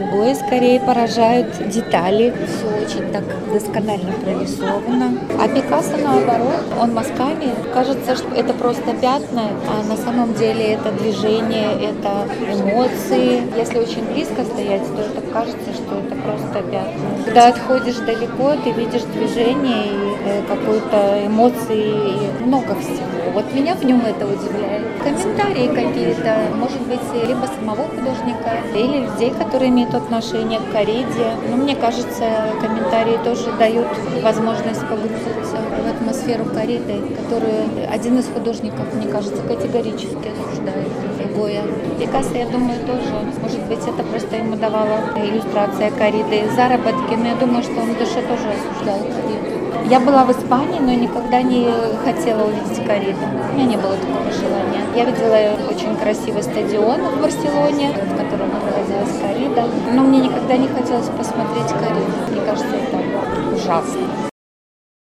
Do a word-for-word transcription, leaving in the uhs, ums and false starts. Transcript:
Ой, скорее поражают детали. Все очень так досконально прорисовано. А Пикассо, наоборот, он мазками. Кажется, что это просто пятна, а на самом деле это движение, это эмоции. Если очень близко стоять, то это кажется, что это просто пятна. Когда отходишь далеко, ты видишь движение и э, какую-то эмоции, и много всего. Вот меня в нем это удивляет. Комментарии какие-то, может быть, либо самого художника, или людей, которые имеют отношение к кориде. Но мне кажется, комментарии тоже дают возможность погрузиться в атмосферу кориды, которую один из художников, мне кажется, категорически осуждает. Гоя. Пикассо, я думаю, тоже. Может быть, это просто ему давала иллюстрация кориды заработки, но я думаю, что он в душе тоже осуждает кориду. Я была в Испании, но никогда не хотела увидеть кориду. У меня не было такого желания. Я видела очень красивый стадион в Барселоне, в котором находилась корида, но мне никогда не хотелось посмотреть кориду. Мне кажется, это ужасно.